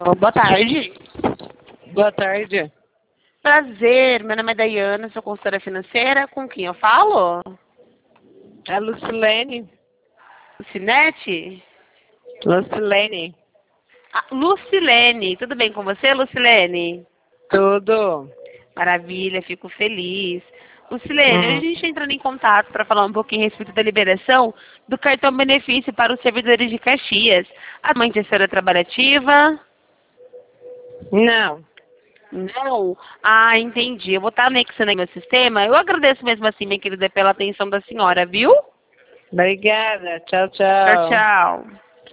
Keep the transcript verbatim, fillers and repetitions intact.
Boa tarde. Boa tarde. Prazer, meu nome é Daiana, sou consultora financeira. Com quem eu falo? É Lucilene. Lucinete? Lucilene. Ah, Lucilene, tudo bem com você, Lucilene? Tudo. Maravilha, fico feliz. Lucilene, hoje Hum. a gente está entrando em contato para falar um pouquinho a respeito da liberação do cartão benefício para os servidores de Caxias. A mãe terceira trabalhativa? Não. Não? Ah, entendi. Eu vou estar anexando aí no meu sistema. Eu agradeço mesmo assim, minha querida, pela atenção da senhora, viu? Obrigada. Tchau, Tchau, tchau. tchau.